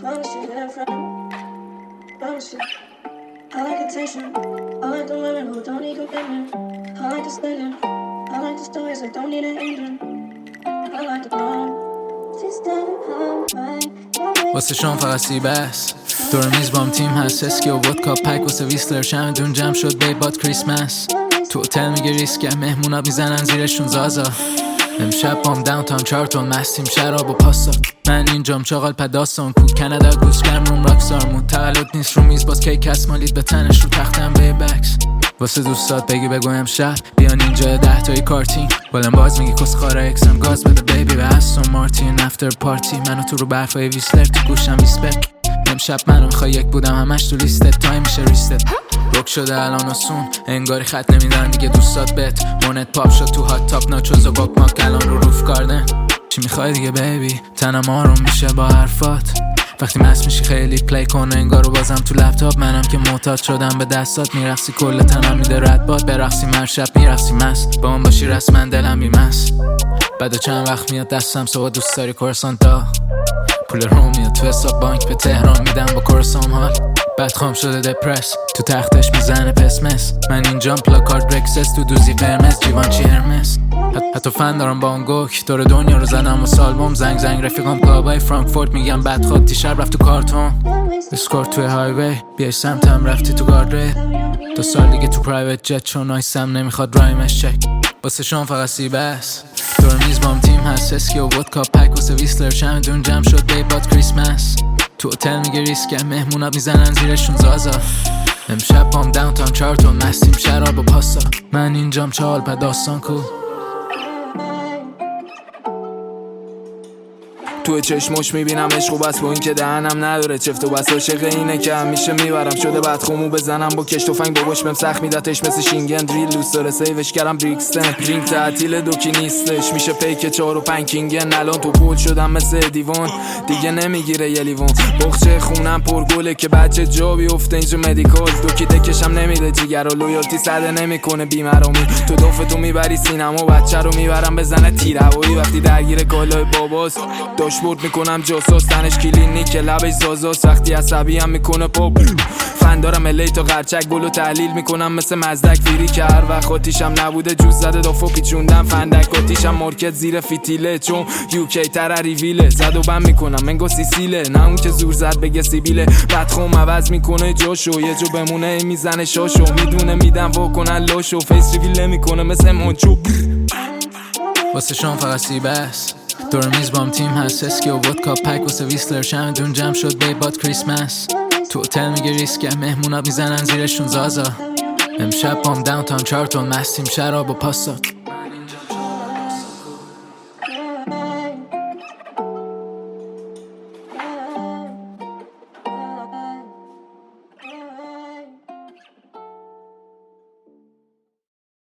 Promise you that friend. Promise you. I like attention. I like the women who don't need commitment. I like the spending. I like the stories that don't need an ending. I like the ground. واسه شام فقط سیب است. دور میز بام تیم هست. اسکی و ودکا پک واسه ویسلر شمدون جمع شد بیبات کریسمس. تو هتل میگه ریسکه مهمونا میزنن زیرشون زازا. امشب بام داونتاون چارتون مستیم شراب و پاستا. من اینجام چاقال پداستان کو کانادا گوسگرم روم راکستارمون. تولد نیست رو میز باز کیک هست مالید به تنش رو تختم بیبکس. واسه دوستات بگو امشب بیان اینجا 10 تایی کارتین. بالم باز میگی کس خاره اکسم گاز بده بیبی به استون مارتین افتر پارتی. منو تو رو برفای ویسلر تو گوشم ویسپک. امشب منو میخوای یک بودم همش تو لیستت تایم میشه ریستت. روک شده الان آسون انگاری خط نمیدن دیگه دوستات بت. مونت پاپ شد تو هات تاپ ناچوز و گوک ماک الان رو روف گاردن. چی میخوای دیگه بیبی تنم آروم میشه با حرفات. وقتی مست میشی خیلی پلی کن انگارو بازم تو لپتاپ. منم که معتاد شدم به دستات میرقصی کل تنم میده ردباد. برقصی هر شب میرقصی مست با من باشی رسما دلم میمست. بعد چند وقت میاد دستم صبح دوست داری کورسانتا. پول رو میاد تو حساب بانک به تهران میدم با کورسام حال. بعد خام شده دپرس تو تختش میزنه پسمس. من اینجام پلاکارد رکسس تو دوزی قرمز جیوانچی هرمس. حتی فن دارم با اون گوک دور دنیا رو زدم و سالبوم. زنگ رفیقام کلابای فرانکفورت میگم بد خود دیشب رفت تو کارتون. اسکورت توی هایوی بیای سمتم رفتی تو گاردریل. 2 سال دیگه تو پرایوت جت چون آیسم نمیخواد رایمش چک. واسه شام فقط سیب است. دور میز بام تیم هست. اسکی و ودکا پک واسه ویسلر شمدون جمع شد بیبات کریسمس. تو هتل میگه ریسکه مهمونا میزنن زیرشون زازا. امشب بام داونتاون چارتون مستیم شراب و پاستا. من اینجام چال پداستان کو. تو چشمش میبینم عشق و بس با این که دهنم نداره چفت و بس. عاشق اینه که همیشه میبرم شده بعد خمو بزنم با کش تفنگ باباش بهم سخت میدتش مثل شینگن دریل دوست داره سیوش کردم بریکستن. درینک تعطیل دوکی نیستش میشه پیک 4 و 5 کینگن. الان تو پول شدم مثل دیوان دیگه نمیگیره یه لیوان. بخچه خونم پرگله که بچه جا بیفته اینجا مدیکال. دوکی دکشم نمیده جیگر و لویالتی صده نمیکنه بیمرامی. تو دفتو میبری سینما بچه رو میبرم بزنه تیروایی. وقتی درگیر کالای باباست داشبورد میکنم جاساس. تنش کلینیک لبش زازاس. وقتی عصبی هم میکنه پاپ فن دارم الی تا قرچک بلو تحلیل میکنم مثل مزدک فیری که هر وقت خاطیشم نبوده جوز زده دافو پیچوندم فندک آتیشم مارکت زیر فیتیله چون یوکی تر ریویله. زد و بم میکنم منگو سیسیله نه اون که زور زد بگه سیبیله. بدخوم عوض میکنه جاشو یه جو بمونه میزنه شاشو. میدونه میدم واکنن لاشو فیس ریویل نمیکنه مثل منچو. واسه شام فقط سیب است. دور میز بام تیم هست. اسکی و ودکا پک واسه ویسلر شمدون جمع شد بیبات کریسمس. تو هتل میگه ریسکه مهمونا میزنن زیرشون زازا. امشب بام داونتاون چارتون مستیم شراب و پاستا.